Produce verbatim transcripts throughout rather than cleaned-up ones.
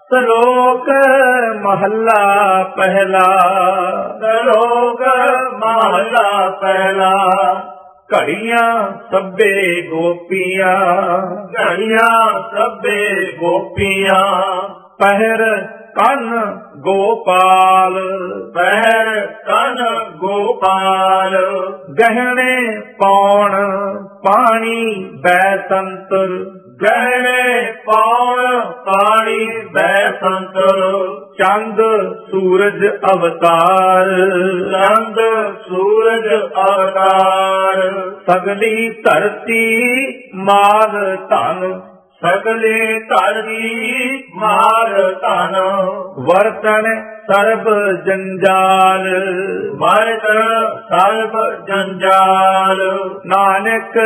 ਸ਼ਲੋਕ ਮਹੱਲਾ ਪਹਿਲਾ। ਸ਼ਲੋਕ ਮਹੱਲਾ ਪਹਿਲਾ। ਘੜੀਆਂ ਸਭੇ ਗੋਪੀਆਂ, ਘੜੀਆਂ ਸਭੇ ਗੋਪੀਆਂ, ਪਹਿਰ ਕੰਨ ਗੋਪਾਲ, ਪਹਿਰ ਕੰਨ ਗੋਪਾਲ, ਗਹਿਣੇ ਪਾਉਣ ਪਾਣੀ ਬੈਸੰਤਰ, ਗਹਿਣੇ ਪਾਉਣ ਪਾਣੀ ਬੈਸੰਤਰ, ਚੰਦ ਸੂਰਜ ਅਵਤਾਰ, ਚੰਦ ਸੂਰਜ ਅਵਤਾਰ, ਸਗਲੀ ਧਰਤੀ ਮਾਲ ਧਨ, ਸਗਲੇ ਧਰਤੀ ਮਾਲ ਧਨ, ਵਰਤਣ ਸਰਬ ਜੰਜਾਲ, ਵਰਤਣ ਸਰਬ ਜੰਜਾਲ, ਨਾਨਕ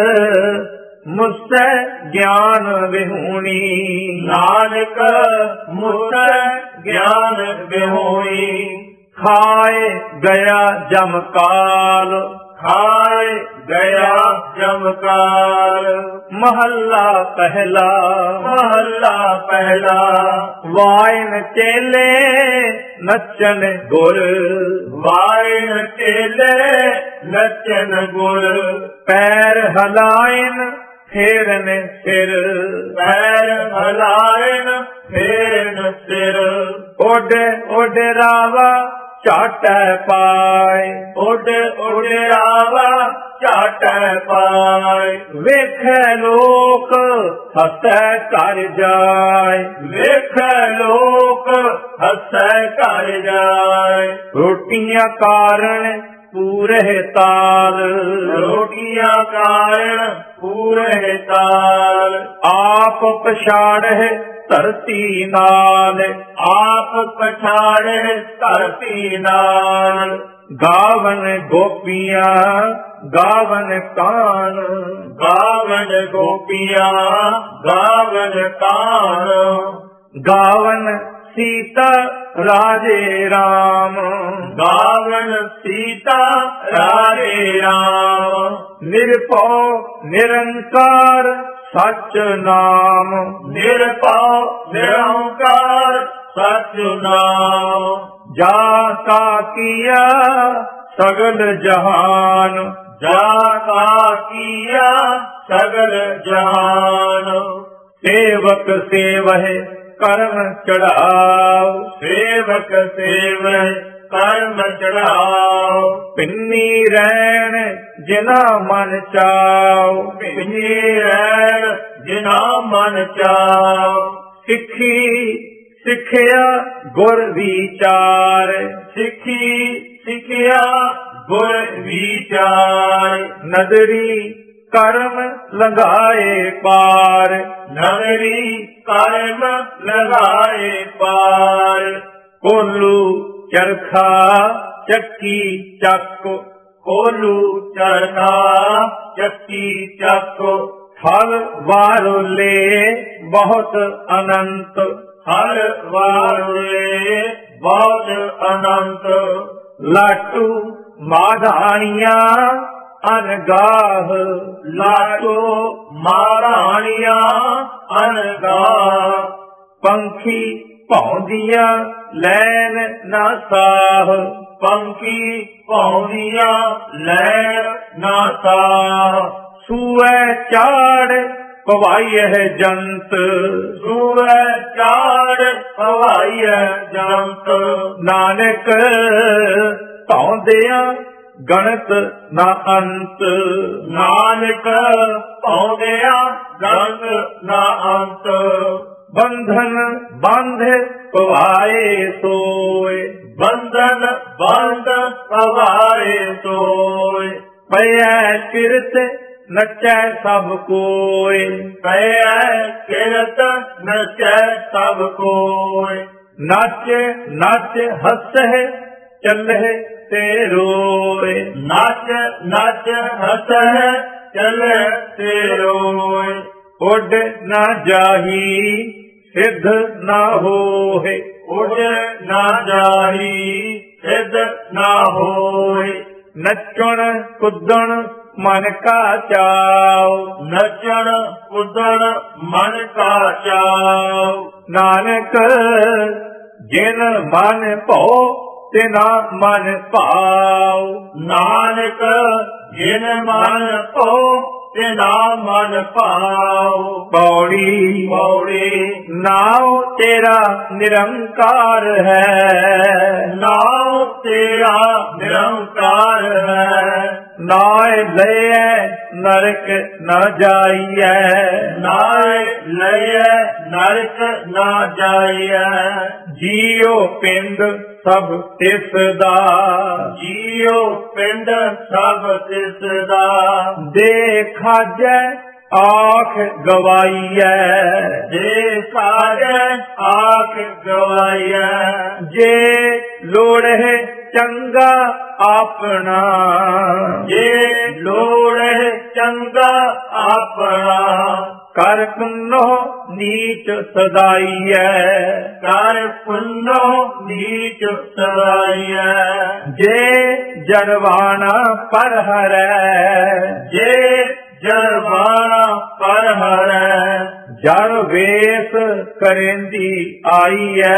ਮੁਸੈ ਗਿਆਨ ਵਿਹੂਣੀ, ਨਾਨਕ ਮੁਸੈ ਗਿਆਨ ਵਿਹੂਣੀ, ਖਾਏ ਗਿਆ ਜਮਕਾਲ, ਖਾਏ ਗਿਆ ਜਮਕਾਲ। ਮਹੱਲਾ ਪਹਿਲਾ। ਮਹੱਲਾ ਪਹਿਲਾ। ਵਾਇਨ ਚੇਲੇ ਨੱਚਨ ਗੁਰ, ਵਾਇਨ ਚੇਲੇ ਨੱਚਨ ਗੁਰ, ਪੈਰ ਹਲਾਇਨ ਫੇਰਨ ਸਿਰ, ਪੈਰ ਹਲਾਇਨ ਫੇਰਨ ਸਿਰ, ਉੱਡ ਉੱਡ ਰਾਵਾ ਝਾਟੈ ਪਾਏ, ਉੱਡ ਉੱਡ ਰਾਵਾ ਝਾਟੈ ਪਾਏ, ਵੇਖੈ ਲੋਕ ਹਸੈ ਘਰ ਜਾਏ, ਵੇਖੈ ਲੋਕ ਹਸੈ ਘਰ ਜਾਏ, ਰੋਟੀਆਂ ਕਾਰਨ ਪੂਰੇ ਤਾਲ, ਰੋਟੀਆਂ ਕਾਰਨ ਪੂਰੇ ਤਾਲ, ਆਪ ਪਛਾੜਹਿ ਧਰਤੀ ਨਾਲ, ਆਪ ਪਛਾੜੇ ਧਰਤੀ ਨਾਲ, ਗਾਵਨ ਗੋਪੀਆਂ ਗਾਵਨ ਕਾਨ, ਗਾਵਨ ਗੋਪੀਆਂ ਗਾਵਨ ਕਾਨ, ਗਾਵਨ ਸੀਤਾ ਰਾਜੇ ਰਾਮ, ਗਾਵਨ ਸੀਤਾ ਰਾਜੇ ਰਾਮ, ਨਿਰਭਉ ਨਿਰੰਕਾਰ ਸਚ ਨਾਮ, ਨਿਰਭਉ ਨਿਰੰਕਾਰ ਸਚ ਨਾਮ, ਜਾ ਤਾ ਕੀਆ ਸਗਲ ਜਹਾਨ, ਜਾ ਤਾ ਕੀਆ ਸਗਲ ਜਹਾਨ, ਸੇਵਕ ਸੇਵਹਿ ਕਰਮ ਚੜਾਉ, ਸੇਵਕ ਸੇਵਹਿ ਕਰਮ ਚੜਾਉ, ਪਿੰਨੀ ਰੈਣ ਜਿਨਾ ਮਨ ਚਾਉ, ਪਿੰਨੀ ਰੈਣ ਜਿਨਾ ਮਨ ਚਾਉ, ਸਿੱਖੀ ਸਿੱਖਿਆ ਗੁਰ ਵਿਚਾਰ, ਸਿੱਖੀ ਸਿੱਖਿਆ ਗੁਰ ਵਿਚਾਰ, ਨਦਰੀ ਕਰਮ ਲੰਘਾਏ ਪਾਰ, ਨਗਰੀ ਕਰਮ ਲਗਾਏ ਪਾਰ, ਕੋਲੂ ਚਰਖਾ ਚੱਕੀ ਚੱਕ, ਕੋਲੂ ਚਰਖਾ ਚੱਕੀ ਚੱਕ, ਫਲ ਵਾਰੋਲੇ ਬਹੁਤ ਅਨੰਤ, ਹਰ ਵਾਰੇ ਬਹੁਤ ਅਨੰਤ, ਲਾਟੂ ਮਾਧਾਣੀਆਂ ਅਨਗਾਹ, ਲਾਟੋ ਮਾਰਾਣੀਆਂ ਅਨਗਾਹ, ਪੰਖੀ ਭੌਂਦੀਆਂ ਲੈਣ ਨਾ ਸਾਹ, ਪੰਖੀ ਭੌਂਦੀਆਂ ਲੈਣ ਨਾ ਸਾਹ, ਸੂਐ ਚਾੜ ਪਵਾਈਐ ਜੰਤ, ਸੂਐ ਚਾੜ ਪਵਾਈਐ ਜੰਤ, ਨਾਨਕ ਧੌਂਦਿਆਂ ਗਣਤ ਨਾ ਅੰਤ, ਨਾਨਕ ਭੌਂਦਿਆਂ ਗਣਤ ਨਾ ਅੰਤ, ਬੰਧਨ ਬੰਧ ਪਵਾਏ ਸੋਏ, ਬੰਧਨ ਬੰਧ ਪਵਾਏ ਸੋਏ, ਪਇਐ ਕਿਰਤ ਨਚੈ ਸਭ ਕੋਇ, ਪਇਐ ਕਿਰਤ ਨਚੈ ਸਭ ਕੋਇ, ਨੱਚ ਨੱਚ ਹੱਸਹਿ ਚੱਲਹਿ ਤੇ ਰੋਏ, ਨੱਚ ਨੱਚ ਹੱਸਹਿ ਚੱਲੈ ਤੇ ਰੋਏ, ਉੱਡ ਨਾ ਜਾਹੀ ਸਿੱਧ ਨਾ ਹੋਏ, ਉੱਡ ਨਾ ਜਾਹੀ ਸਿੱਧ ਨਾ ਹੋਏ, ਨੱਚਣ ਕੁੱਦਣ ਮਨ ਕਾ ਚਾਉ। ਨਚਣ ਕੁੱਦਣ ਮਨ ਕਾ ਚਾਉ। ਨਾਨਕ ਜਿਨ ਮਨ ਭਉ ਤਿਨਾ ਮਨ ਭਾਉ। ਨਾਨਕ ਜਿਨ ਮਨ ਭਉ ਤਿਨਾ ਮਨ ਭਾਉ। ਪੌੜੀ ਪੌੜੀ ਨਾਉ ਤੇਰਾ ਨਿਰੰਕਾਰ ਹੈ। ਨਾਉ ਤੇਰਾ ਨਿਰੰਕਾਰ ਹੈ। ਨਾਇ ਲਈਐ ਨਰਕ ਨ ਜਾਈਐ। ਨਾਇ ਲਈਐ ਨਰਕ ਨਾ ਜਾਈਐ। ਜੀਉ ਪਿੰਡ ਸਭ ਤਿਸ ਦਾ। ਜੀਉ ਪਿੰਡ ਸਭ ਤਿਸ ਦਾ। ਦੇ ਖਾਜੈ ਆਖ ਗਵਾਈਐ। ਜੇ ਸਾਜੈ ਆਖ ਗਵਾਈਐ। ਜੇ ਲੋੜਹਿ ਚੰਗਾ ਆਪਣਾ। ਜੇ ਲੋੜਹਿ ਚੰਗਾ ਆਪਣਾ। ਕਰ ਪੁੰਨੋ ਨੀਚ ਸਦਾਈਐ। ਕਰ ਪੁੰਨੋ ਨੀਚ ਸਦਾਈਐ। ਜੇ ਜਰਵਾਣਾ ਪਰ ਹਰੈ। ਜੇ ਜਰਵਾਣਾ ਪਰ ਹਰੈ। ਜਰ ਵੇਸ ਕਰੇਂਦੀ ਆਈਐ।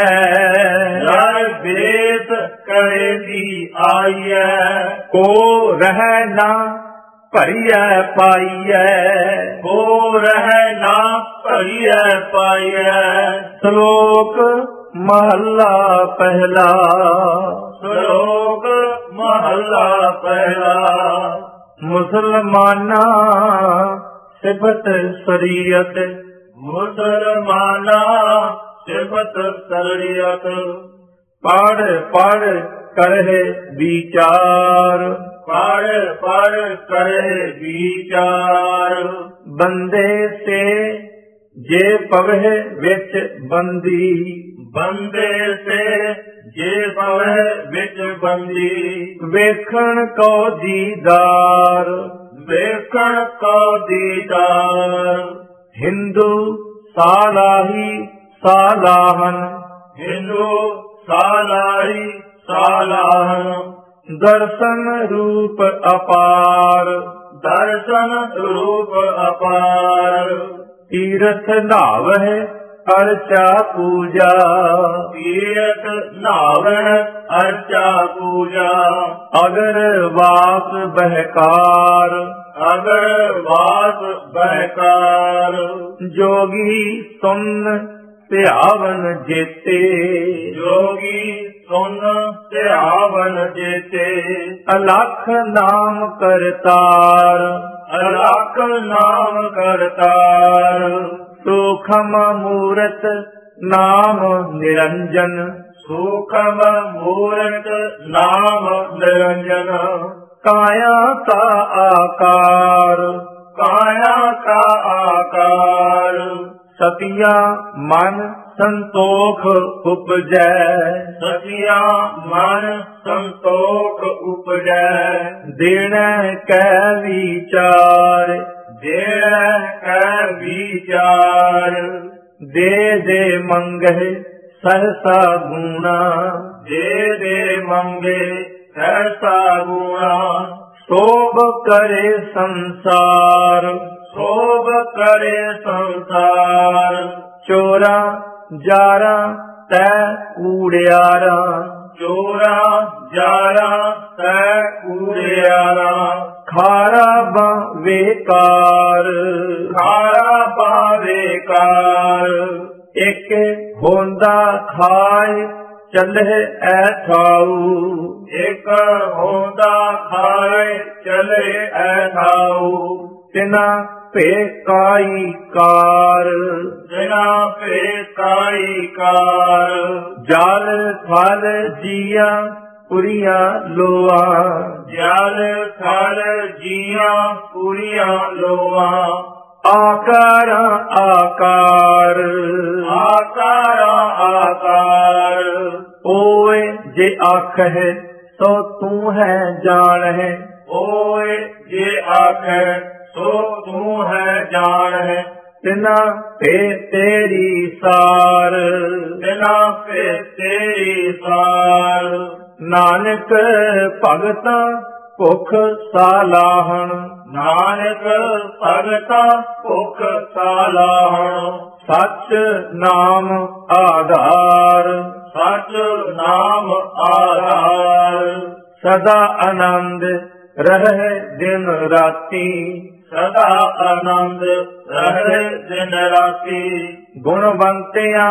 ਜਰ ਵੇਸ ਕਰੇਂਦੀ ਆਈਐ। ਕੋ ਰਹਿ ਨਾ ਭਰੀਐ ਪਾਈਐ। ਕੋ ਰਹਿ ਨਾ ਭਰੀਐ ਪਾਈਐ। ਸ਼ਲੋਕ ਮਹੱਲਾ ਪਹਿਲਾ। ਸ਼ਲੋਕ ਮਹੱਲਾ ਪਹਿਲਾ। ਮੁਸਲਮਾਨਾ ਸਿਫਤ ਸ਼ਰੀਅਤ। ਮੁਸਲਮਾਨਾ ਸਿਫਤ ਸ਼ਰੀਅਤ। ਪੜ ਪੜ ਕਰਹਿ ਵਿਚਾਰ। ਪੜ ਪੜ ਕਰੇ ਵਿਚਾਰ। ਬੰਦੇ ਸੇ ਜੇ ਪਵਹਿ ਵਿੱਚ ਬੰਦੀ। ਬੰਦੇ ਸੇ ਜੇ ਪਵਹਿ ਵਿੱਚ ਬੰਦੀ। ਵੇਖਣ ਕੋ ਦੀਦਾਰ। ਵੇਖਣ ਕੋ ਦੀਦਾਰ। ਹਿੰਦੂ ਸਾਲਾਹੀ ਸਾਲਾਹਨ। ਹਿੰਦੂ ਸਾਲਾਹੀ ਸਾਲਾਹਨ। ਦਰਸ਼ਨ ਰੂਪ ਅਪਾਰ। ਦਰਸ਼ਨ ਰੂਪ ਅਪਾਰ। ਤੀਰਥ ਨਾਵਹਿ ਅਰਚਾ ਪੂਜਾ। ਤੀਰਥ ਨਾਵਹਿ ਅਰਚਾ ਪੂਜਾ। ਅਗਰ ਵਾਸ ਬਹਿਕਾਰ। ਅਗਰ ਵਾਸ ਬਹਿਕਾਰ। ਜੋਗੀ ਸੁਨ ਧਿਆਵਨ ਜੇਤੇ। ਜੋਗੀ ਸੁਨ ਧਿਆਵਨ ਜੇਤੇ। ਅਲਖ ਨਾਮ ਕਰਤਾਰ। ਅਲਖ ਨਾਮ ਕਰਤਾਰ। ਸੂਖਮ ਮੂਰਤ ਨਾਮ ਨਿਰੰਜਨ। ਸੂਖਮ ਮੂਰਤ ਨਾਮ ਨਿਰੰਜਨ। ਕਾਇਆ ਕਾ ਆਕਾਰ। ਕਾਇਆ ਕਾ ਆਕਾਰ। ਸਤਿਆ ਮਨ ਸੰਤੋਖ ਉਪਜੈ। ਸਤਿਆ ਮਨ ਸੰਤੋਖ ਉਪਜੈ। ਦੇਣੈ ਕੈ ਵਿਚਾਰ। ਦੇਣੈ ਕੈ ਵਿਚਾਰ। ਦੇ ਦੇ ਮੰਗਹਿ ਸਹਸਾ ਗੁਣਾ। ਦੇ ਦੇ ਮੰਗੇ ਸਹਸਾ ਗੁਣਾ। ਸੋਭ ਕਰੇ ਸੰਸਾਰ। ਸੋਭ ਕਰੇ ਸੰਸਾਰ। ਚੋਰਾ ਜਾਰਾ ਤੈ ਕੂੜਿਆਰਾ। ਚੋਰਾ ਜਾਰਾ ਤੈ ਕੂੜਿਆਰਾ। ਖਾਰਾ ਬਵੇਕਾਰ। ਖਾਰਾ ਬਵੇਕਾਰ। ਇੱਕ ਹੋਂਦਾ ਖਾਏ ਚੱਲੇ ਐਠਾਉ। ਇੱਕ ਹੋਂਦਾ ਖਾਏ ਚਲੇ ਐਠਾਉ। ਤਿਨਾ ਭੇ ਕਾਈ ਕਾਰ। ਬਿਨਾ ਭੇ ਕਾਈ ਕਾਰ। ਜਲ ਥਲ ਜੀਆ ਪੁਰੀਆ ਲੋਆ। ਜਲ ਥਲ ਜੀਆ ਪੁਰੀਆ ਲੋਆ। ਆਕਾਰ ਆਕਾਰ। ਆਕਾਰ ਆਕਾਰ। ਓਏ ਜੇ ਆਖਹਿ ਸੋ ਤੂੰ ਹੈ ਜਾਣਹਿ। ਓਏ ਜੇ ਆਖੈ ਸੋ ਤੂੰ ਹੈ ਜਾਣਹਿ। ਤਿਨਾ ਭੇ ਤੇਰੀ ਸਾਰ। ਬਿਨਾ ਭੇ ਤੇਰੀ ਸਾਰ। ਨਾਨਕ ਭਗਤਾਂ ਭੁਖ ਸਾਲਾਹਣ। ਨਾਨਕ ਭਗਤਾ ਭੁਖ ਸਾਲਾਹਣ। ਸਚ ਨਾਮ ਆਧਾਰ, ਸਚ ਨਾਮ ਆਧਾਰ। ਸਦਾ ਆਨੰਦ ਰਹੇ ਦਿਨ ਰਾਤੀ, ਸਦਾ ਆਨੰਦ ਰਹੇ ਦਿਨ ਰਾਤੀ। ਗੁਣਵੰਤਿਆਂ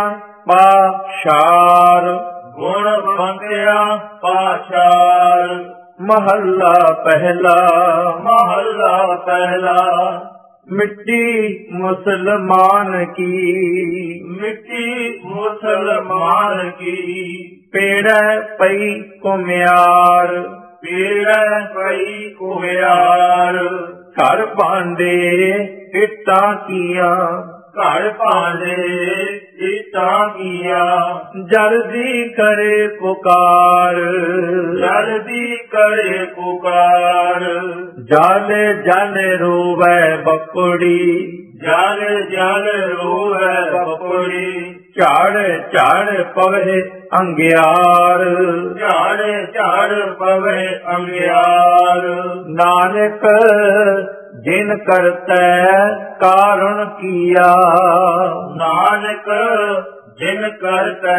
ਪਾਸ਼ਾਰ, ਗੁਣਵੰਤਿਆਂ ਪਾਸ਼ਾਰ। ਮਹੱਲਾ ਪਹਿਲਾ। ਮਹੱਲਾ ਪਹਿਲਾ। ਮਿੱਟੀ ਮੁਸਲਮਾਨ ਕੀ, ਮਿੱਟੀ ਮੁਸਲਮਾਨ ਕੀ। ਪੇੜੈ ਪਈ ਘੁਮਿਆਰ, ਪੀੜੈ ਪਈ ਕੁਮਿਆਰ। ਘਰ ਭਾਂਡੇ ਇੱਟਾਂ ਕੀਆਂ, ਘਰ ਭਾਂਡੇ ਇੱਟਾਂ ਕੀਆਂ। ਜਲਦੀ ਕਰੇ ਪੁਕਾਰ, ਜਲਦੀ ਕਰੇ ਪੁਕਾਰ। ਜਾਲੇ ਜਾਲੇ ਰੋਵੈ ਬਕੜੀ, ਜਲ ਜਲ ਰੋਵੈ ਬਪੜੀ। ਝਾੜ ਝਾੜ ਪਵੇ ਅੰਗਿਆਰ, ਝਾੜ ਝਾੜ ਪਵੇ ਅੰਗਿਆਰ। ਨਾਨਕ ਜਿਨ ਕਰਤੈ ਕਾਰਣ ਕੀਆ, ਨਾਨਕ ਜਿਨ ਕਰਤੈ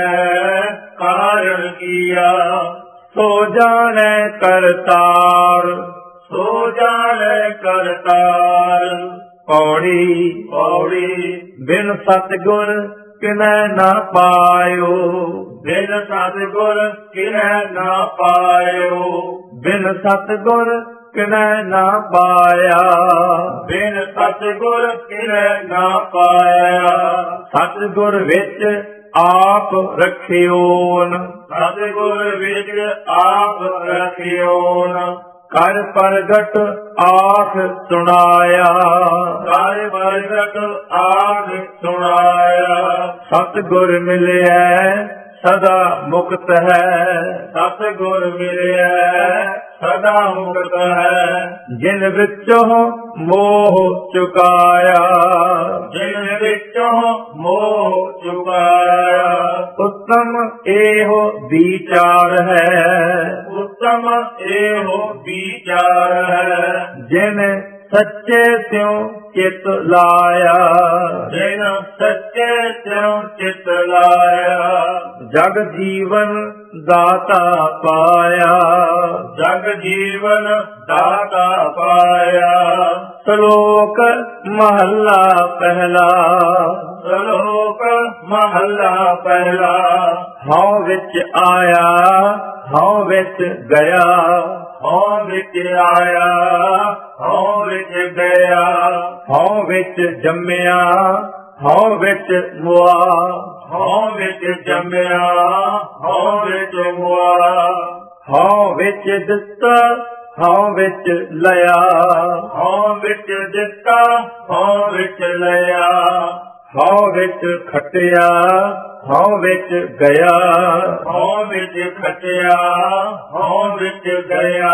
ਕਾਰਣ ਕੀਆ। ਸੋ ਜਾਣੈ ਕਰਤਾਰ, ਸੋ ਜਾਣੈ ਕਰਤਾਰ। ਪੌੜੀ ਪੌੜੀ। ਬਿਨ ਸਤਿਗੁਰ ਕਿਨੈ ਨਾ ਪਾਇਓ, ਬਿਨ ਸਤਿਗੁਰ ਕਿਨੈ ਨਾ ਪਾਇਓ। ਬਿਨ ਸਤਿਗੁਰ ਕਿਨੈ ਨਾ ਪਾਇਆ, ਬਿਨ ਸਤਿਗੁਰ ਕਿਨੈ ਨਾ ਪਾਇਆ। ਸਤਿਗੁਰ ਵਿੱਚ ਆਪ ਰਖਿਓਨ, ਸਤਿਗੁਰ ਵਿੱਚ ਆਪ ਰਖਿਓਨ। ਕਰ ਪ੍ਰਗਟ ਆਖ ਸੁਣਾਇਆ, ਕਰ ਪ੍ਰਗਟ ਆਖ ਸੁਣਾਇਆ। ਸਤਿਗੁਰ ਮਿਲਿਆ ਸਦਾ ਮੁਕਤ ਹੈ, ਸਤਿਗੁਰ ਮਿਲਿਆ ਸਦਾ ਮੁਕਤ ਹੈ। ਜਿਨ ਵਿੱਚੋਂ ਮੋਹ ਚੁਕਾਇਆ, ਜਿਨ ਵਿੱਚੋਂ ਮੋਹ ਚੁਕਾਇਆ। ਉੱਤਮ ਇਹੋ ਵਿਚਾਰ ਹੈ, ਉੱਤਮ ਇਹੋ ਵਿਚਾਰ ਹੈ। ਜਿਨ ਸੱਚੇ ਸਿਉ ਚਿਤ ਲਾਇਆ, ਜਿਨ ਸੱਚੇ ਸਿਉ ਚਿਤ ਲਾਇਆ। ਜਗ ਜੀਵਨ ਦਾਤਾ ਪਾਇਆ, ਜਗ ਜੀਵਨ ਦਾਤਾ ਪਾਇਆ। ਸ਼ਲੋਕ ਮਹੱਲਾ ਪਹਿਲਾ। ਸ਼ਲੋਕ ਮਹੱਲਾ ਪਹਿਲਾ। ਹਉ ਵਿੱਚ ਆਇਆ ਹਉ ਵਿੱਚ ਗਿਆ, ਹਉ ਵਿੱਚ ਆਇਆ ਹਉ ਵਿੱਚ ਗਿਆ। ਹਉ ਵਿੱਚ ਜੰਮਿਆ ਹਉ ਵਿੱਚ ਮੁਆ, ਹਉ ਵਿੱਚ ਜੰਮਿਆ ਹਉ ਵਿੱਚ ਮੁਆ। ਹਉ ਵਿੱਚ ਦਿੱਤਾ ਹਉ ਵਿੱਚ ਲਿਆ, ਹਉ ਵਿੱਚ ਦਿੱਤਾ ਹਉ ਵਿੱਚ ਲਿਆ। ਹਉ ਵਿੱਚ ਖਟਿਆ ਹਉ ਵਿੱਚ ਗਿਆ, ਹਉ ਵਿੱਚ ਖਟਿਆ ਹਉ ਵਿੱਚ ਗਿਆ।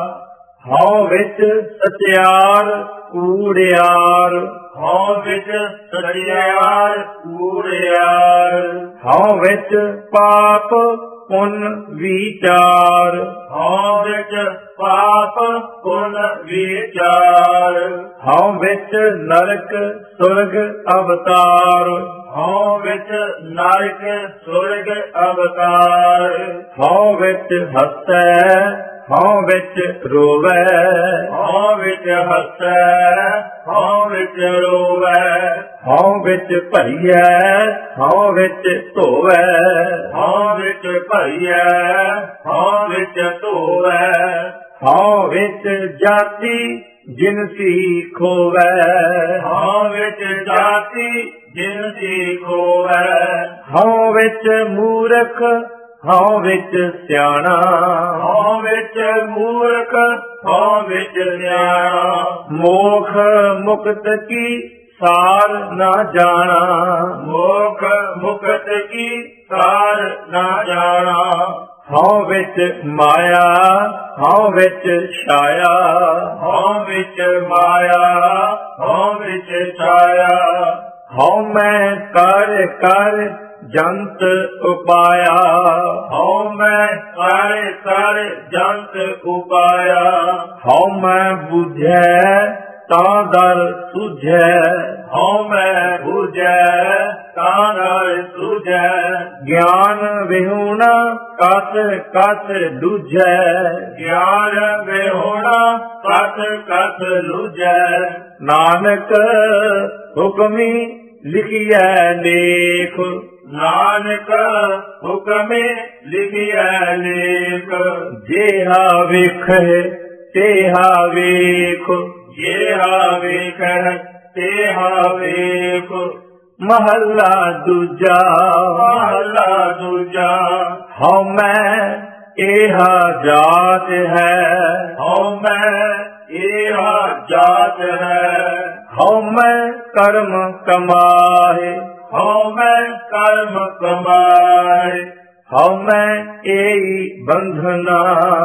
ਹਉ ਵਿੱਚ ਸਚਿਆਰ ਕੂੜਿਆਰ, ਹਉ ਵਿੱਚ ਸਚਿਆਰ ਕੂੜਿਆਰ। ਹਉ ਵਿੱਚ ਪਾਪ ਪੁੰਨ ਵਿਚਾਰ, ਹਉ ਵਿੱਚ ਪਾਪ ਪੁੰਨ ਵਿਚਾਰ। ਹਉ ਵਿੱਚ ਨਰਕ ਸੁਰਗ ਅਵਤਾਰ, ਹਉ ਵਿੱਚ ਨਰਕ ਸੁਰਗ ਅਵਤਾਰ। ਹਉ ਵਿੱਚ ਹੱਸੈ ਹਉ ਵਿੱਚ ਰੋਵੈ, ਹਉ ਵਿੱਚ ਹੱਸੈ ਹਉ ਵਿੱਚ ਰੋਵੈ। ਹਉ ਵਿੱਚ ਭਰੀਐ ਹਉ ਵਿੱਚ ਧੋਵੈ, ਹਉ ਵਿੱਚ ਭਰੀਐ ਹਉ ਵਿੱਚ ਧੋਵੈ। ਹਉ ਵਿੱਚ ਜਾਤੀ ਜਿਨਸੀ ਖੋਵੈ, ਹਉ ਵਿੱਚ ਜਾਤੀ ਜਿਨਸੀ ਖੋਵੈ। ਹਉ ਵਿੱਚ ਮੂਰਖ ਹਉ ਵਿੱਚ ਸਿਆਣਾ, ਹਉ ਵਿੱਚ ਮੂਰਖ ਹਉ ਵਿੱਚ ਸਿਆਣਾ। ਮੋਖ ਮੁਕਤ ਕੀ ਸਾਰ ਨਾ ਜਾਣਾ, ਮੋਖ ਮੁਕਤ ਕੀ ਸਾਰ ਨਾ ਜਾਣਾ। ਹਉ ਵਿੱਚ ਮਾਇਆ ਹਉ ਵਿੱਚ ਛਾਇਆ, ਹਉ ਵਿੱਚ ਮਾਇਆ ਹਉ ਵਿੱਚ ਛਾਇਆ। ਹਉ ਮੈਂ ਕਰ ਕਰ ਜੰਤ ਉਪਾਇਆ। ਹਉ ਮੈਂ ਕਰ ਕਰ ਜੰਤ ਉਪਾਇਆ। ਹਉ ਮੈਂ ਬੁਝੈ ਤਾਂ ਦਰ ਸੁਝੈ। ਹਉ ਮੈਂ ਬੁਝੈ ਤਾਂ ਦਰ ਸੁਝੈ। ਗਿਆਨ ਵਿਹੂਣਾ ਕਤ ਕਤ ਦੂਝੈ। ਗਿਆਨ ਵਿਹੂਣਾ ਕਤ ਕਤ ਲੂਝੈ। ਨਾਨਕ ਹੁਕਮੀ ਲਿਖਿਐ ਲੇਖ। ਨਾਨਕ ਹੁਕਮੇ ਲਿਖਿਐ ਲੇਖ। ਜੇਹਾ ਵੇਖੈ ਤੇਹਾ ਵੇਖ। ਜੇਹਾ ਵੇਖੈ ਤੇਹਾ ਵੇਖ। ਮਹੱਲਾ ਦੂਜਾ। ਮਹੱਲਾ ਦੂਜਾ। ਹਉ ਮੈਂ ਏਹਾ ਜਾਤ ਹੈ। ਹਉ ਮੈਂ ਏਹਾ ਜਾਤ ਹੈ। ਹਉ ਮੈਂ ਕਰਮ ਕਮਾਏ। ਹਉ ਮੈਂ ਕਰਮ ਕਮਾਏ। ਹਉ ਮੈਂ ਏਈ ਬੰਧਨਾ।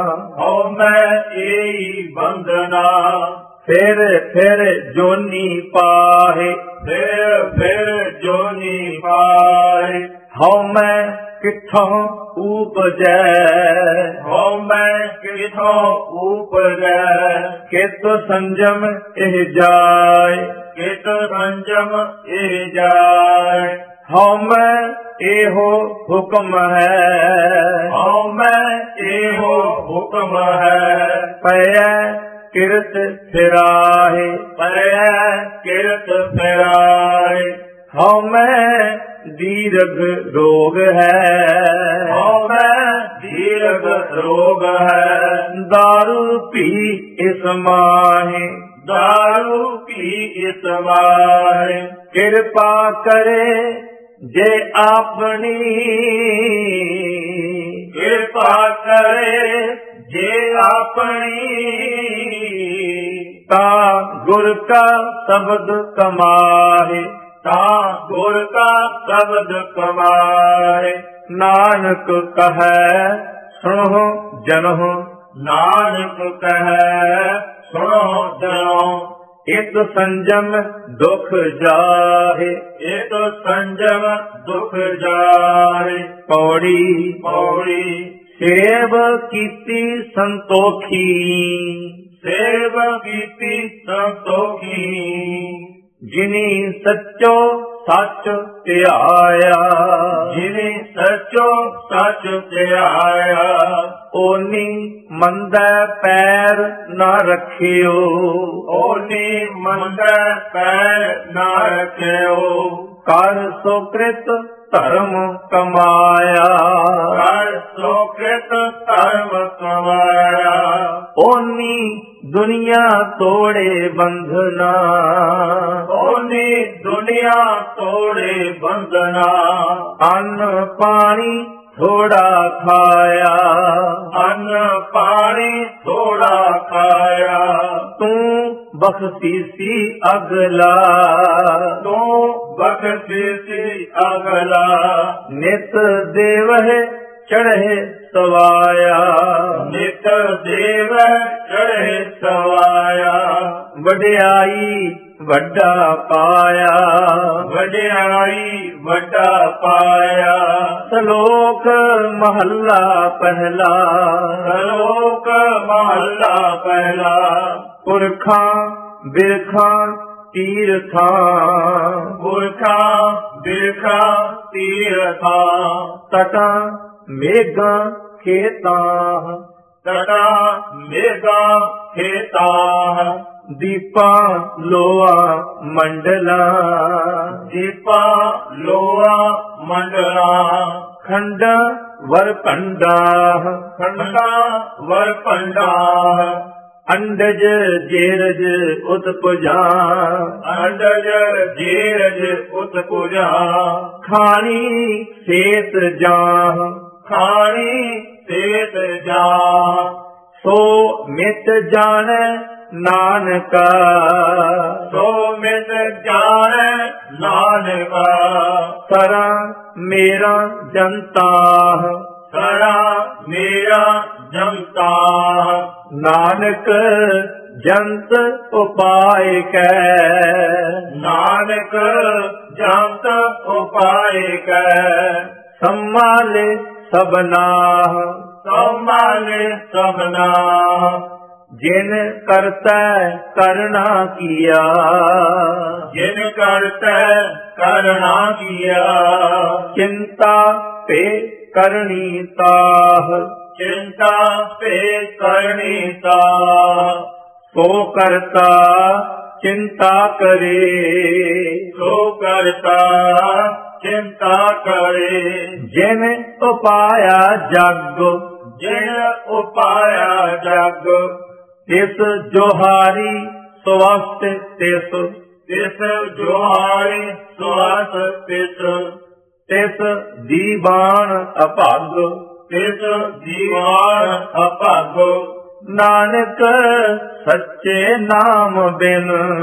ਹਉ ਮੈਂ ਏਈ ਬੰਧਨਾ। ਫਿਰ ਫਿਰ ਜੋਨੀ ਪਾਹੇ। ਫਿਰ ਫਿਰ ਜੋਨੀ ਪਾਏ। ਹਉ ਮੈਂ ਕਿੱਥੋਂ ਉਪਜੈ। ਹਉ ਮੈਂ ਕਿਥੋਂ ਉਪਜੈ। ਕਿਤ ਸੰਜਮ ਇਹ ਜਾਏ। ਕਿਤ ਸੰਜਮ ਇਹ ਜਾਏ। ਹਉ ਮੈਂ ਇਹੋ ਹੁਕਮ ਹੈ। ਹਉ ਮੈਂ ਇਹੋ ਹੁਕਮ ਹੈ। ਪਇਐ ਕਿਰਤ ਫਿਰਾਏ। ਪਰਿਐ ਕਿਰਤ ਫਿਰਾਏ। ਹਉ ਮੈਂ ਦੀਰਘ ਰੋਗ ਹੈ। ਹਉ ਮੈਂ ਦੀਰਘ ਰੋਗ ਹੈ। ਦਾਰੂ ਪੀ ਇਸ ਮਾਹੇ। ਦਾਰੂ ਪੀ ਇਸ ਮਾਹੇ। ਕਿਰਪਾ ਕਰੇ ਜੇ ਆਪਣੀ। ਕਿਰਪਾ ਕਰੇ ਜੇ ਆਪਣੀ। ਤਾਂ ਗੁਰ ਕਾ ਸ਼ਬਦ ਕਮਾਏ। ਤਾਂ ਗੁਰ ਕਾ ਸ਼ਬਦ ਕਮਾਏ। ਨਾਨਕ ਕਹੈ ਸੁਣੋ ਜਨੋ। ਨਾਨਕ ਕਹੈ ਸੁਣੋ ਜਨੋ। ਇਤ ਸੰਜਮ ਦੁਖ ਜਾਹੇ। ਇਤ ਸੰਜਮ ਦੁਖ ਜਾਏ। ਪੌੜੀ ਪੌੜੀ। ਸੇਵ ਕੀਤੀ ਸੰਤੋਖੀ। ਸੇਵ ਕੀਤੀ ਸੰਤੋਖੀ। ਜਿਨੀ ਸੱਚੋ ਸੱਚ ਧਿਆਇਆ। ਜਿਨੇ ਸੱਚੋ ਸੱਚ ਧਿਆਇਆ। ਓਨੀ ਮੰਦਾ ਪੈਰ ਨਾ ਰੱਖਿਓ। ਓਨੀ ਮੰਦਾ ਪੈਰ ਨਾ ਰੱਖਿਓ। ਕਰ ਸੁਕ੍ਰਿਤ ਧਰਮ ਕਮਾਇਆ। ਕਰ ਸੁਕ੍ਰਿਤ ਧਰਮ ਕਮਾਇਆ। ਓਨੀ ਦੁਨੀਆ ਤੋੜੇ ਬੰਧਨਾ। ਓਨੀ ਦੁਨੀਆ ਤੋੜੇ ਬੰਧਨਾ। ਅੰਨ ਪਾਣੀ ਥੋੜਾ ਖਾਇਆ। ਅੰਨ ਪਾਣੀ ਥੋੜਾ ਖਾਇਆ। ਤੂੰ ਬਖਸ਼ੀਸੀ ਅਗਲਾ। ਤੂੰ ਬਖਸ਼ੀਸੀ ਅਗਲਾ। ਨਿਤ ਦੇਵਹਿ ਚੜ੍ਹੇ ਸਵਾਇਆ। ਨਿਤ ਦੇਵ ਚੜ੍ਹੇ ਸਵਾਇਆ। ਵਡਿਆਈ ਵੱਡਾ ਪਾਇਆ। ਵਡਿਆਈ ਵੱਡਾ ਪਾਇਆ। ਸ਼ਲੋਕ ਮਹੱਲਾ ਪਹਿਲਾ। ਸ਼ਲੋਕ ਮਹੱਲਾ ਪਹਿਲਾ। ਪੁਰਖਾਂ ਬਿਰਖਾਂ ਤੀਰਥਾਂ। ਪੁਰਖਾਂ ਬਿਰਖਾਂ ਤੀਰਥਾਂ। ਤਟਾਂ ਮੇਘਾਂ ਖੇਤਾਂ। ਤਟਾਂ ਮੇਘਾਂ ਖੇਤਾਂ। ਦੀਪਾਂ ਲੋਆ ਮੰਡਲਾ। ਦੀਪਾਂ ਲੋਆ ਮੰਡਲਾ। ਖੰਡਾ ਵਰ ਕੰਡਾ। ਖੰਡਾ ਵਰ ਪੰਡਾ। ਅੰਡਜ ਜੇਰਜ ਉਤਪਜਾ। ਅੰਡਜ ਜੀਰਜ ਉਤਪੁਜਾ। ਖਾਣੀ ਸੇਤ ਜਾਹ। ਖਾਣੀ ਸੇਤ ਜਾ। ਸੋ ਮਿਤ ਜਾਣੈ ਨਾਨਕਾ। ਸੋ ਮਿਤ ਜਾਣੈ ਨਾਨਕਾ। ਸਰਾ ਮੇਰਾ ਜਨਤਾ। ਸਰਾ ਮੇਰਾ ਜਮਤਾ। ਨਾਨਕ ਜੰਤ ਉਪਾਇ ਕੈ। ਨਾਨਕ ਜੰਤ ਉਪਾਇ ਕੈ। ਸੰਮਾਲੇ ਸਭਨਾਹ ਸੰਮਾਲੇ ਸਭਨਾ। ਜਿਨ ਕਰਤੈ ਕਰਣਾ ਕੀਆ। ਜਿਨ ਕਰਤੈ ਕਰਣਾ ਕੀਆ। ਚਿੰਤਾ ਭੇ ਕਰਣੀ ਤਾਹ। ਚਿੰਤਾ ਭੇ ਕਰਣੀ ਤਾ। ਸੋ ਕਰਤਾ ਚਿੰਤਾ ਕਰੇ। ਸੋ ਕਰਤਾ ਚਿੰਤਾ ਕਰੇ। ਜਿਨ ਉਪਾਇਆ ਜਗ। ਜਿਨ ਉਪਾਇਆ ਜਗ। ਤਿਸ ਜੋਹਾਰੀ ਸਵਸਤ ਤਿਸ। ਤਿਸ ਜੁਹਾਰੀ ਸੁਆਸ ਤਿਸ। ਤਿਸ ਦੀਵਾਨ ਅਭਾਗ। ਤਿਸ ਦੀਵਾਨ ਅਭਾਗ। ਨਾਨਕ ਸੱਚੇ ਨਾਮ ਬਿਨ।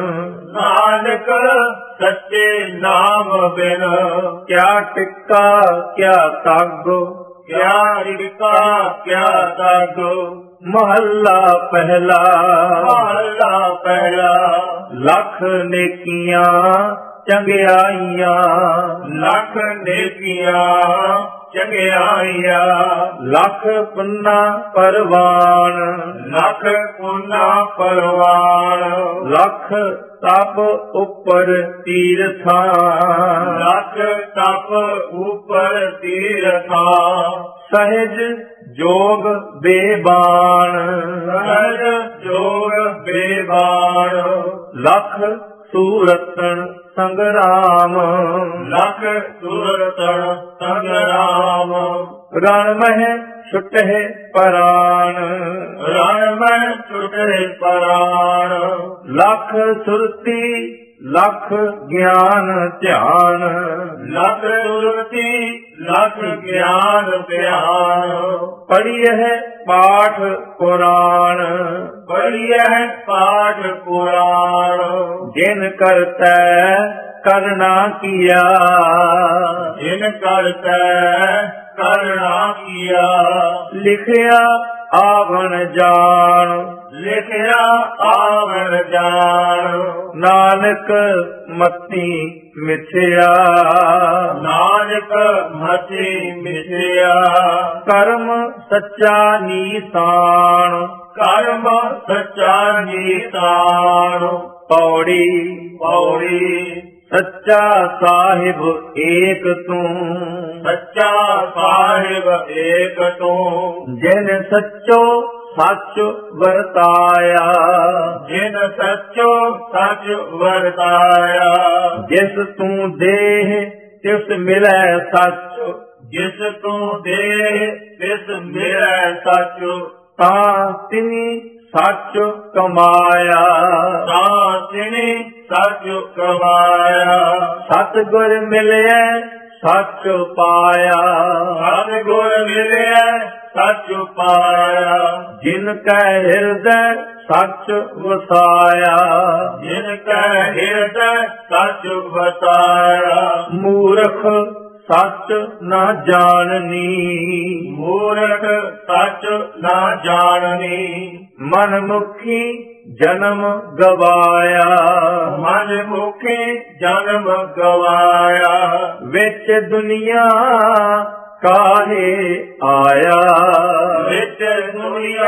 ਨਾਨਕ ਸੱਚੇ ਨਾਮ ਬਿਨ। ਕਿਆ ਟਿੱਕਾ ਕਿਆ ਤਾਗੋ। ਕਿਆ ਰਿਕਾ ਕਿਆ ਤਾਗੋ। ਮਹੱਲਾ ਪਹਿਲਾ। ਮਹੱਲਾ ਪਹਿਲਾ। ਲੱਖ ਨੇਕੀਆਂ ਚੰਗਿਆਈਆਂ। ਲੱਖ ਨੇਕੀਆਂ ਚੰਗਿਆਈਆਂ। ਲੱਖ ਪੁੰਨਾ ਪਰਵਾਨ। ਲੱਖ ਪੁੰਨਾ ਪਰਵਾਨ। ਲੱਖ ਤਪ ਉੱਪਰ ਤੀਰਥਾਂ। ਲੱਖ ਤਪ ਉੱਪਰ ਤੀਰਥਾਂ। ਸਹਿਜ ਜੋਗ ਬੇਬਾਨ। ਸਹਿਜ ਜੋਗ ਬੇਬਾਨ। ਲੱਖ ਸੂਰਤਨ ਸੰਗਰਾਮ। ਲੱਖ ਸੁਰਤਨ ਸੰਗਰਾਮ। ਰਣ ਮਹਿ ਛੁਟਹਿ ਪਰਾਨ। ਰਣ ਮੈਂ ਛੁਟੇ ਪਰਾਨ। ਲੱਖ ਸੁਰਤੀ ਲੱਖ ਗਿਆਨ ਧਿਆਨ। ਲੱਖ ਸੁਰਤੀ ਲੱਖ ਗਿਆਨ ਧਿਆਨ। ਪੜ੍ਹੀਐ ਪਾਠ ਪੁਰਾਣ। ਪੜ੍ਹੀਐ ਪਾਠ ਪੁਰਾਣ। ਜਿਨ ਕਰਤੈ ਕਰਣਾ ਕੀਆ। ਜਿਨ ਕਰਤੈ ਕਰਣਾ ਕੀਆ। ਲਿਖਿਆ ਆਵਣ ਜਾਣ। ਲਿਖਿਆ ਆਵਣ ਜਾਣ। ਨਾਨਕ ਮਤੀ ਮਿਥਿਆ। ਨਾਨਕ ਮਤੀ ਮਿਥਿਆ। ਕਰਮ ਸੱਚਾ ਨੀਸਾਨ। ਕਰਮ ਸੱਚਾ ਨੀਤਾਨ। ਪੌੜੀ ਪੌੜੀ। ਸੱਚਾ ਸਾਹਿਬ ਏਕ ਤੂੰ। ਸੱਚਾ ਸਾਹਿਬ ਏਕ ਤੂੰ। ਜਿਨ ਸੱਚੋ ਸੱਚ ਵਰਤਾਇਆ। ਜਿਨ ਸੱਚੋ ਸੱਚ ਵਰਤਾਇਆ। ਜਿਸ ਤੂੰ ਦੇਹ ਤਿਸ ਮਿਲੈ ਸੱਚ। ਜਿਸ ਤੂੰ ਦੇ ਤਿਸ ਮਿਲੈ ਸੱਚ। ਤਾਂ ਤਿਨੀ ਸੱਚ ਕਮਾਇਆ। ਤਾਂ ਤਿਨੀ ਸੱਚ ਕਮਾਇਆ। ਸਤਿਗੁਰ ਮਿਲਿਆ ਸੱਚ ਪਾਇਆ। ਸਤਿਗੁਰ ਮਿਲਿਆ ਸੱਚ ਪਾਇਆ। ਜਿਨ ਕੈ ਹਿਰਦੈ ਸੱਚ ਵਸਾਇਆ। ਜਿਨ ਕੈ ਹਿਰਦੈ ਸੱਚ ਵਸਾਇਆ। ਮੂਰਖ ਸੱਚ ਨਾ ਜਾਣਨੀ। ਮੂਰਖ ਸੱਚ ਨਾ ਜਾਣਨੀ। ਮਨ ਮੁਖੀ ਜਨਮ ਗਵਾਇਆ। ਮਨ ਮੁਖੀ ਜਨਮ ਗਵਾਇਆ। ਵਿੱਚ ਦੁਨੀਆ ਕਾਹੇ ਆਇਆ। ਵਿੱਚ ਦੁਨੀਆ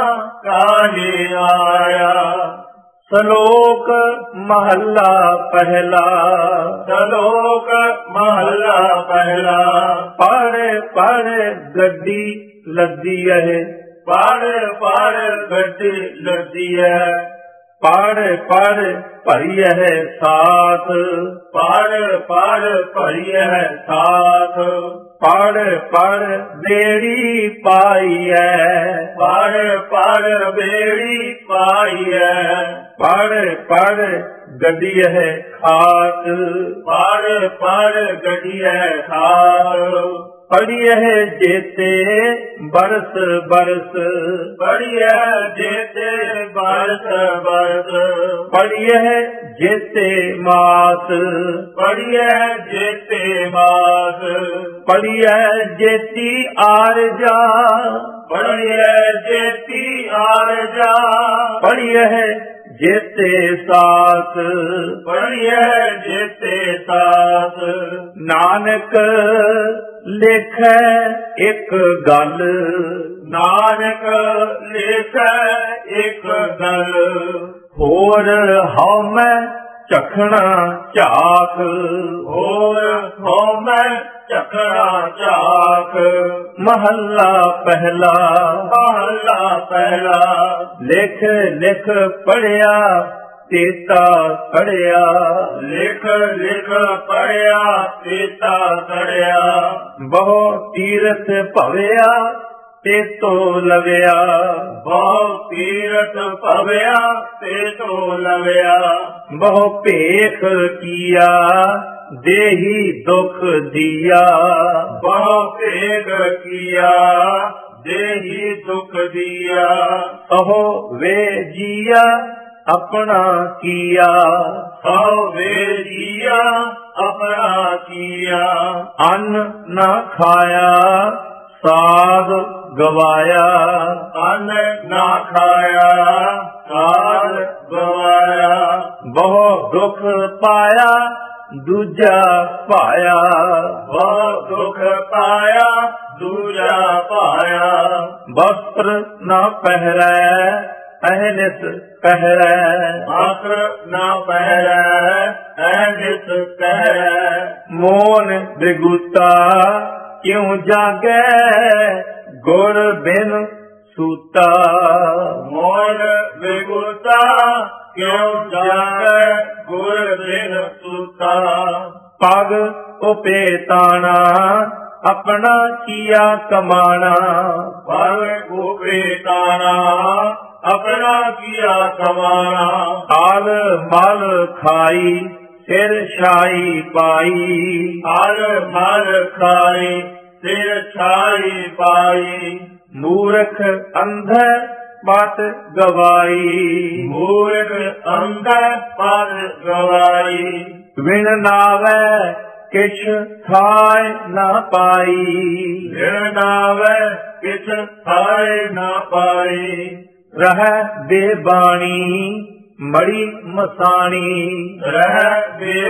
ਕਾਹੇ ਆਇਆ। ਸ਼ਲੋਕ ਮਹੱਲਾ ਪਹਿਲਾ। ਸ਼ਲੋਕ ਮਹੱਲਾ ਪਹਿਲਾ। ਪੜ੍ਹ ਪੜ੍ਹ ਗੱਡੀ ਲੱਦੀ ਹੈ। ਪੜ੍ਹ ਪੜ੍ਹ ਗੱਡੀ ਲੱਦੀ ਹੈ। ਪੜ੍ਹ ਪੜ੍ਹ ਭਰੀ ਹੈ ਸਾਥ। ਪੜ੍ਹ ਪੜ੍ਹ ਭਰੀ ਹੈ ਸਾਥ। ਪੜ੍ਹ ਪੜ੍ਹ ਬੇੜੀ ਪਾਈ ਹੈ। ਪੜ੍ਹ ਪੜ੍ਹ ਬੇੜੀ ਪਾਈ ਹੈ। ਪੜ੍ਹ ਪੜ੍ਹ ਗੱਡੀ ਹੈ ਖਾਤ। ਪੜ੍ਹ ਪੜ੍ਹ ਗੱਡੀ ਹੈ ਖਾਤ। ਪੜ੍ਹੀਐ ਜੇਤੇ ਬਰਸ ਬਰਸ। ਪੜ੍ਹੀਐ ਜੇਤੇ ਬਰਸ ਬਰਸ। ਪੜ੍ਹੀਐ ਜੇਤੇ ਮਾਤ, ਪੜੀਐ ਜੇਤੇ ਮਾਤ, ਪੜੀਐ ਜੇਤੀ ਆਰਜਾ, ਪੜੀਐ ਜੇਤੀ ਆਰਜਾ, ਪੜੀਐ ਜੇਤੇ ਸਾਥ, ਪੜੀਐ ਜੇਤੇ ਸਾਥ, ਨਾਨਕ ਲਿਖੈ ਇੱਕ ਗੱਲ, ਨਾਨਕ ਲਿਖੈ ਇੱਕ ਗੱਲ, ਹੋਰ ਹਉਮੈ ਝਖਣਾ ਝਾਕ, ਹੋਰ ਹਉਮੈ ਝਖਣਾ ਝਾਕ, ਮਹੱਲਾ ਪਹਿਲਾ। ਮਹਲਾ ਪਹਿਲਾ, ਲਿਖ ਲਿਖ ਪੜਿਆ ਤੇਤਾ ਪੜਿਆ, ਲਿਖ ਲਿਖ ਪੜਿਆ ਤੇਤਾ ਕੜਿਆ, ਬਹੁ ਤੀਰਥ ਭਵਿਆ ਤੇਤੋ ਲਵਿਆ, ਬਹੁ ਤੀਰਥ ਭਵਿਆ ਤੇ ਤੋ ਲਵਿਆ, ਬਹੁ ਭੇਖ ਕੀਆ ਦੇਹੀ ਦੁਖ ਦੀਆ, ਬਹੁ ਭੇਗ ਕੀਆ ਦੇਹੀ ਦੁਖ ਦੀਆ, ਅਹੋ ਵੇ ਜੀਆ ਆਪਣਾ ਕੀਆ, ਸੋ ਵੇ ਜੀਆ ਆਪਣਾ ਕੀਆ, ਅੰਨ ਨਾ ਖਾਇਆ ਸਾਧ ਗਵਾਇਆ, ਅੰਨ ਨਾ ਖਾਇਆ ਸਾਧ ਗਵਾਇਆ, ਬਹੁ ਦੁਖ ਪਾਇਆ ਦੂਜਾ ਪਾਇਆ, ਬਹੁ ਦੁਖ ਪਾਇਆ ਦੂਜਾ ਪਾਇਆ, ਵਸਤਰ ਨਾ ਪਹਿਰੈ ਅਹਨਿਤ ਪਹਿਰੈ, ਆਖਰ ਨਾ ਪਹਿਰੈ ਅਹਿਨਿਤ ਪਹਿਰੈ, ਮੋਨ ਬਿਗੁਤਾ ਕਿਉ ਜਾਗੈ ਗੁਰ ਬਿਨ ਸੂਤਾ, ਮੋਨ ਬਿਗੁਤਾ ਕਿਉ ਜਾਗੈ ਗੁਰ ਬਿਨ ਸੂਤਾ, ਪਗ ਉਪੇਤਾਣਾ ਆਪਣਾ ਕੀਆ ਕਮਾਣਾ, ਪਗ ਉਪੇਤਾਣਾ ਆਪਣਾ ਕੀਆ ਕਮਾਣਾ, ਆਲ ਮਲ ਖਾਈ ਸਿਰ ਛਾਈ ਪਾਈ, ਹਰ ਮਲ ਖਾਈ ਸਿਰ ਛਾਈ ਪਾਈ, ਮੂਰਖ ਅੰਧ ਪਤ ਗਵਾਈ, ਮੂਰਖ ਅੰਧ ਪਦ ਗਵਾਈ, ਵਿਣ ਨਾਵੈ ਕਿਛ ਖਾਇ ਨਾ ਪਾਈ, ਵਿਣ ਨਾਵੈ ਕਿਛ ਖਾਇ ਨਾ ਪਾਈ, ਰਹਿ ਬੇਬਾਣੀ ਮੜੀ ਮਸਾਣੀ, ਰਹਿ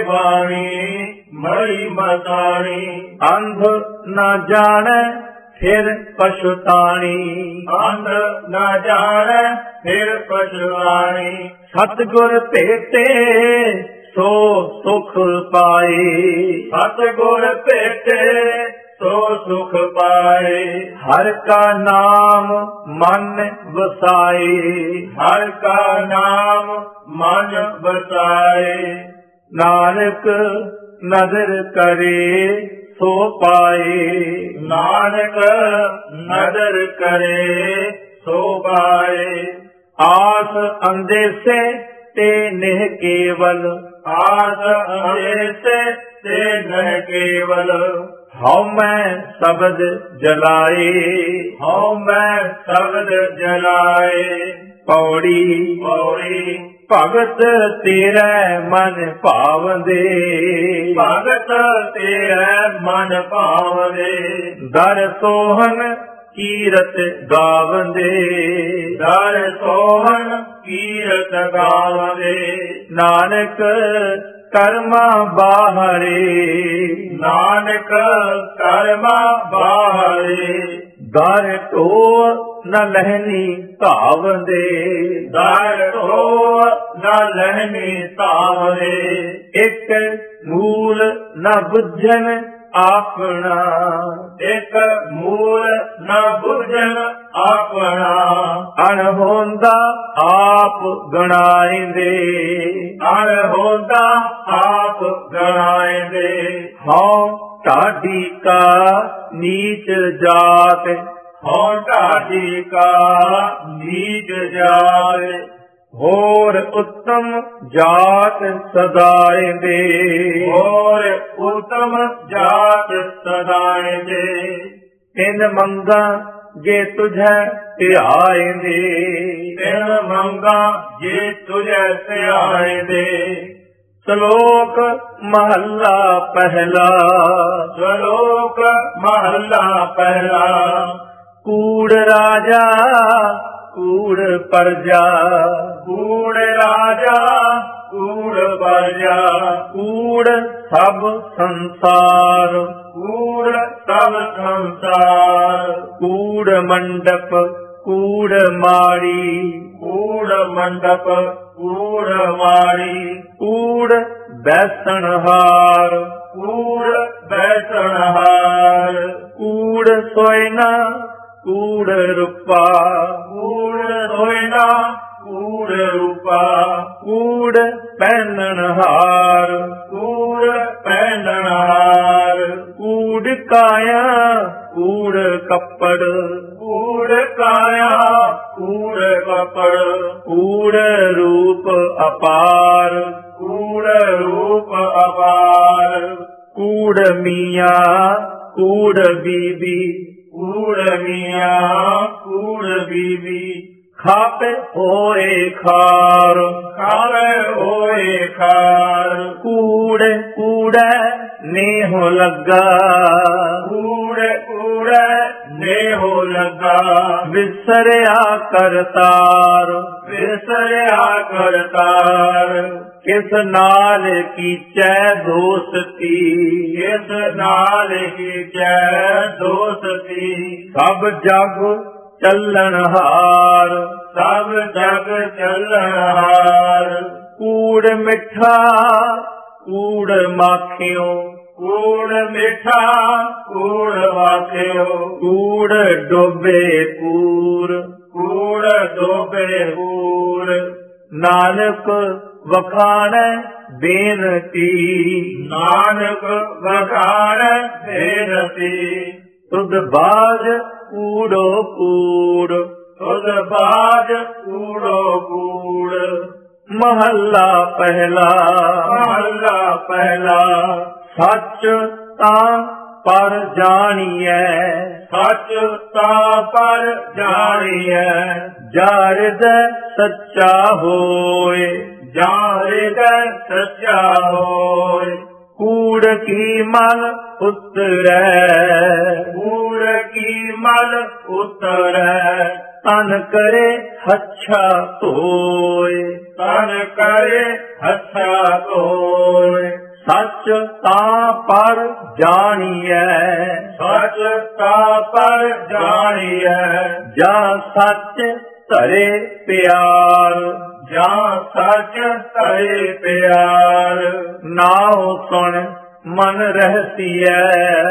ਬੇਬਾਣੀ ਮੜੀ ਮਸਾਣੀ, ਅੰਧ ਨਾ ਜਾਣੈ ਫਿਰ ਪਛਤਾਣੀ, ਅੰਧ ਨਾ ਜਾਣੈ ਫਿਰ ਪਛਤਾਣੀ, ਸਤਿਗੁਰ ਭੇਟੇ ਸੋ ਸੁਖ ਪਾਏ, ਸਤਿਗੁਰ ਭੇਟੇ ਸੋ ਸੁਖ ਪਾਏ, ਹਰ ਕਾ ਨਾਮ ਮਨ ਵਸਾਏ, ਹਰ ਕਾ ਨਾਮ ਮਨ ਵਸਾਏ, ਨਾਨਕ ਨਦਰ ਕਰੇ ਸੋ ਪਾਏ, ਨਾਨਕ ਨਦਰ ਕਰੇ ਸੋ ਪਾਏ, ਆਸ ਅੰਦੇਸੇ ਤੇ ਨਿਹ ਕੇਵਲ, ਆਸ ਅੰਦੇਸੇ ਤੇ ਨਹਿ ਕੇਵਲ, ਹਉ ਮੈਂ ਸ਼ਬਦ ਜਲਾਏ, ਹਉ ਮੈਂ ਸ਼ਬਦ ਜਲਾਏ, ਪੌੜੀ ਪੌੜੀ ਭਗਤ ਤੇਰੇ ਮਨ ਭਾਵਦੇ, ਭਗਤ ਤੇਰੇ ਮਨ ਭਾਵਦੇ, ਦਰ ਸੋਹਨ ਕੀਰਤ ਗਾਵਦੇ, ਦਰ ਸੋਹਣ ਕੀਰਤ ਗਾਵਦੇ, ਨਾਨਕ ਕਰਮਾ ਬਾਹਰੇ, ਨਾਨਕ ਕਰਮਾ ਬਾਹਰੇ, ਦਰ ਢੋ ਨ ਲਹਿਨੀ ਧਾਵਦੇ, ਦਰ ਢੋ ਨ ਲਹਿਨੀ ਧਾਵਦੇ, ਇੱਕ ਮੂਲ ਨ ਬੁੱਝਨ ਆਪਣਾ, ਇੱਕ ਮੂਲ ਨ ਬੁੱਝਨ ਆਪਣਾ, ਅਣਹੋਂਦਾ ਆਪ ਗਣਾਇਂਦੇ, ਅਣਹੋਂਦਾ ਆਪ ਗਣਾਇਂਦੇ, ਹਉ ਢਾਡੀ ਕਾ ਨੀਚ ਜਾਤ, ਹਉ ਢਾਡੀ ਕਾ ਨੀਚ ਜਾਤ, ਹੋਰ ਉੱਤਮ ਜਾਤ ਸਦਾਇਂਦੇ, ਹੋਰ ਉੱਤਮ ਜਾਤ ਸਦਾਇਂਦੇ, ਤਿਨ ਮੰਗਾ ਜੇ ਤੁਝੈ ਧਿਆਇਂਦੇ, ਤਿਨ ਮੰਗਾ ਜੇ ਤੁਝੈ ਧਿਆਇਂਦੇ, ਸ਼ਲੋਕ ਮਹੱਲਾ ਪਹਿਲਾ। ਸ਼ਲੋਕ ਮਹੱਲਾ ਪਹਿਲਾ। ਕੂੜ ਰਾਜਾ ਕੂੜ ਪਰਜਾ, ਕੂੜ ਰਾਜਾ ਕੂੜ ਪਰਜਾ, ਕੂੜ ਸਭ ਸੰਸਾਰ, ਕੂੜ ਸਭ ਸੰਸਾਰ, ਕੂੜ ਮੰਡਪ ਕੂੜ ਮਾੜੀ, ਕੂੜ ਮੰਡਪ ਕੂੜ ਮਾੜੀ, ਕੂੜ ਬੈਸਣਹਾਰ, ਕੂੜ ਬੈਸਣਹਾਰ, ਕੂੜ ਸੋਇਨਾ ਕੂੜ ਰੂਪਾ, ਕੂੜ ਸੋਇਨਾ ਕੂੜ ਰੂਪਾ, ਕੂੜ ਪਹਿਨਣਹਾਰ, ਕੂੜ ਪਹਿਨਣਹਾਰ, ਕੂੜ ਕਾਇਆ ਕੂੜ ਕੱਪੜ, ਕੂੜ ਕਾਇਆ ਕੂੜ ਕਪੜ, ਕੂੜ ਰੂਪ ਅਪਾਰ, ਕੂੜ ਰੂਪ ਅਪਾਰ, ਕੂੜ ਮੀਆਂ ਕੂੜ ਬੀਬੀ, ਕੂੜ ਮੀਆਂ ਕੂੜ ਬੀਬੀ, ਖਾਪੇ ਹੋਏ ਖਾਰ, ਖਾਵੇ ਹੋਏ ਖਾਰ, ਕੂੜ ਕੂੜੈ ਨੇਹੁ ਲੱਗਾ, ਕੂੜ ਕੂੜੈ ਨੇਹੁ ਲੱਗਾ, ਵਿਸਰਿਆ ਕਰਤਾਰ, ਵਿਸਰਿਆ ਕਰਤਾਰ, ਕਿਸ ਨਾਲ ਕੀਚੈ ਦੋਸਤੀ, ਇਸ ਨਾਲ ਕੀਚੈ ਦੋਸਤੀ, ਸਭ ਜਗ ਚੱਲਣਹਾਰ, ਸਭ ਜਗ ਚੱਲਣਹਾਰ, ਕੂੜ ਮਿੱਠਾ ਕੂੜ ਮਾਖਿਓ, ਕੂੜ ਮਿੱਠਾ ਕੂੜ ਵਾਖਿਓ, ਕੂੜ ਡੋਬੇ ਕੂਰ, ਕੂੜ ਡੋਬੇ ਕੂੜ, ਨਾਨਕ ਵਖਾਣੈ ਬੇਨਤੀ, ਨਾਨਕ ਵਖਾਣ ਬੇਨਤੀ, ਤੁਧ ਬਾਜ ਕੂੜੋ ਕੂੜ, ਤੁਧ ਬਾਜ ਕੂੜੋ ਕੂੜ, ਮਹੱਲਾ ਪਹਿਲਾ। ਮਹੱਲਾ ਪਹਿਲਾ। ਸੱਚ ਤਾਂ ਪਰ ਜਾਣੀਐ, ਸੱਚ ਤਾਂ ਪਰ ਜਾਣੀਐ, ਜਾ ਹਿਰਦੈ ਸੱਚਾ ਹੋਏ, ਜਾ ਹਿਰਦੈ ਸੱਚਾ ਹੋਏ, ਕੂੜ ਕੀ ਮਲ ਉਤਰੈ, ਕੂੜ ਕੀ ਮਲ ਉਤਰੈ, ਤਨ ਕਰੇ ਹੱਛਾ ਧੋਏ, ਤਨ ਕਰੇ ਹੱਥਾ ਧੋਏ, ਸੱਚ ਤਾਂ ਪਰ ਜਾਣੀਐ, ਸੱਚ ਤਾਂ ਪਰ ਜਾਣੀਐ, ਜਾ ਸੱਚ ਧਰੇ ਪਿਆਰ, ਜਾਂ ਸੱਚ ਧਰੇ ਪਿਆਰ, ਨਾਉ ਸੁਣ ਮਨ ਰਹਿਸੀਐ,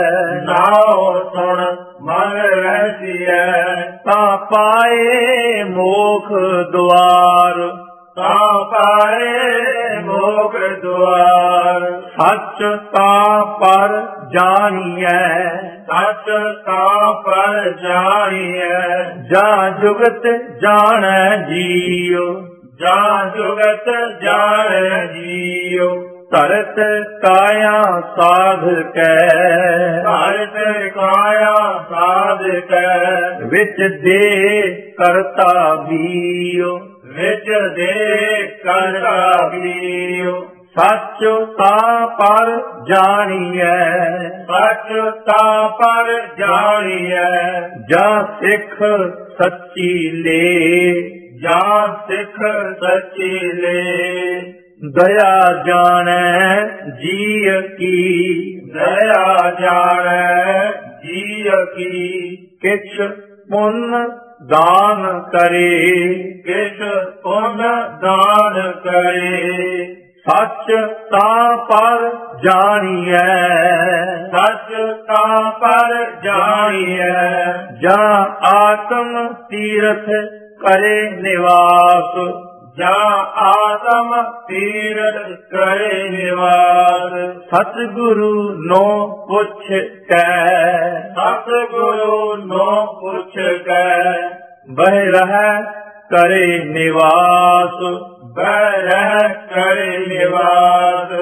ਨਾਉ ਸੁਣ ਮਨ ਰਹਿਸੀਐ, ਤਾਂ ਪਾਏ ਮੋਖ ਦੁਆਰ, ਤਾਂ ਪਾਏ ਮੋਖ ਦੁਆਰ, ਸੱਚ ਤਾਂ ਪਰ ਜਾਣੀਐ, ਸੱਚ ਤਾਂ ਪਰ ਜਾਣੀਐ, ਜਾ ਜੁਗਤ ਜਾਣੈ ਜੀਉ, ਜਾਂ ਜੁਗਤ ਜਾਣੈ ਜੀਉ, ਧਰਤ ਕਾਇਆ ਸਾਧ ਕੈ, ਧਰਤ ਕਾਇਆ ਸਾਧ ਕੈ, ਵਿੱਚ ਦੇ ਕਰਤਾ ਬੀਉ, ਵਿੱਚ ਦੇ ਕਰਤਾ ਬੀਉ, ਸੱਚ ਤਾਂ ਪਰ ਜਾਣੀਐ, ਸੱਚ ਤਾਂ ਪਰ ਜਾਣੀਐ, ਜਾ ਸਿੱਖ ਸੱਚੀ ਲੇ, ਜਾਂ ਸਿੱਖ ਸੱਚੀ ਲੇ, ਦਇਆ ਜਾਣੈ ਜੀਅ ਕੀ, ਦਇਆ ਜਾਣੈ ਜੀਅ ਕੀ, ਕਿਛ ਪੁੰਨ ਦਾਨ ਕਰੇ, ਕਿਛ ਪੁੰਨ ਦਾਨ ਕਰੇ, ਸੱਚ ਤਾਂ ਪਰ ਜਾਣੀਐ, ਸੱਚ ਤਾਂ ਪਰ ਜਾਣੀਐ, ਜਾਂ ਆਤਮ ਤੀਰਥ ਕਰੇ ਨਿਵਾਸ, ਜਾਂ ਆਤਮ ਤੀਰਥ ਕਰੇ ਨਿਵਾਸ, ਸਤਿਗੁਰੂ ਨੋ ਪੁੱਛ ਕੈ, ਸਤਿਗੁਰੂ ਨੋ ਪੁੱਛ ਕੈ, ਬਹਿ ਰਹਿ ਕਰੇ ਨਿਵਾਸ, ਬਹਿ ਰਹਿ ਕਰੇ ਨਿਵਾਸ,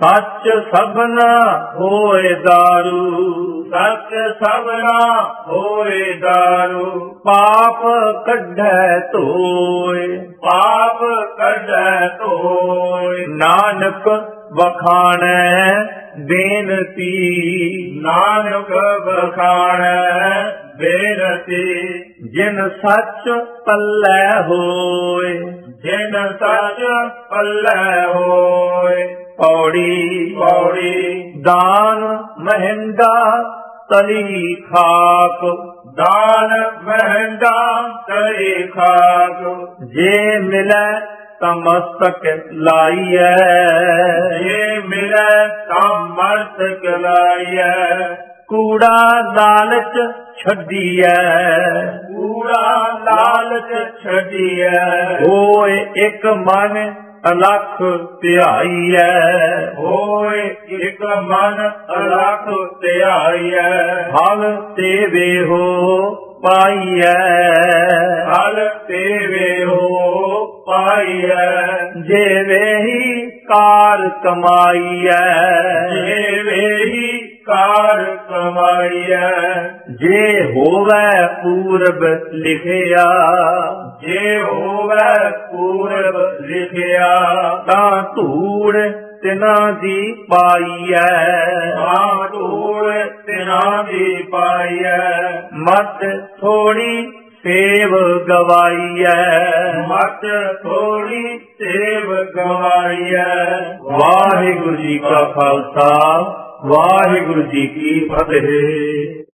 ਸੱਚ ਸਭਨਾ ਹੋਏ ਦਾਰੂ, ਸੱਚ ਸਭਨਾ ਹੋਏ ਦਾਰੂ, ਪਾਪ ਕੱਢੈ ਧੋਏ, ਪਾਪ ਕੱਢੈ ਧੋਏ, ਨਾਨਕ ਵਖਾਣੈ ਬੇਨਤੀ, ਨਾਨਕ ਵਖਾਣੈ ਬੇਨਤੀ, ਜਿਨ ਸੱਚ ਪੱਲੇ ਹੋਏ, ਜਿਨ ਸੱਚ ਪੱਲੇ ਹੋਏ, ਪੌੜੀ ਪੌੜੀ, ਦਾਨ ਮਹਿੰਗਾ ਤਲੀ ਖਾਕ, ਦਾਨ ਮਹਿੰਗਾ ਤਰੀ ਖਾਕ, ਜੇ ਮਿਲੈ ਤਾਂ ਮਸਤਕ ਲਾਈਐ, ਜੇ ਮਿਲੈ ਤਾਂ ਮਸਤਕ ਲਾਈਐ, ਕੂੜਾ ਲਾਲਚ ਛੱਡੀਐ, ਕੂੜਾ ਲਾਲਚ ਛੱਡੀਐ, ਹੋਏ ਇੱਕ ਮਨ ਅਲਖ ਧਿਆਈਐ, ਹੋਏ ਇੱਕ ਮਨ ਅਲਖ ਧਿਆਈਐ, ਹਲ ਤੇਵੇ ਹੋ ਪਾਈਐ, ਹਲ ਤੇਵੇ ਹੋ ਪਾਈਐ, ਜਿਵੇਂ ਹੀ ਕਾਰ ਕਮਾਈਐ, ਜਿਵੇਂ ਹੀ ਕਾਰ ਕਮਾਈਐ, ਜੇ ਹੋਵੈ ਪੂਰਬ ਲਿਖਿਆ, ਜੇ ਹੋਵੈ ਪੂਰਬ ਲਿਖਿਆ, ਤਾਂ ਧੂੜ ਤਿਨਾਂ ਦੀ ਪਾਈਐ, ਤਾਂ ਧੂੜ ਤਿਨਾਂ ਦੀ ਪਾਈਐ, ਮਤ ਥੋੜੀ ਸੇਵ ਗਵਾਈਐ, ਮਤ ਥੋੜੀ ਸੇਵ ਗਵਾਈਐ। ਵਾਹਿਗੁਰੂ ਜੀ ਕਾ ਖਾਲਸਾ, ਵਾਹਿਗੁਰੂ ਜੀ ਕੀ ਫਤਿਹ।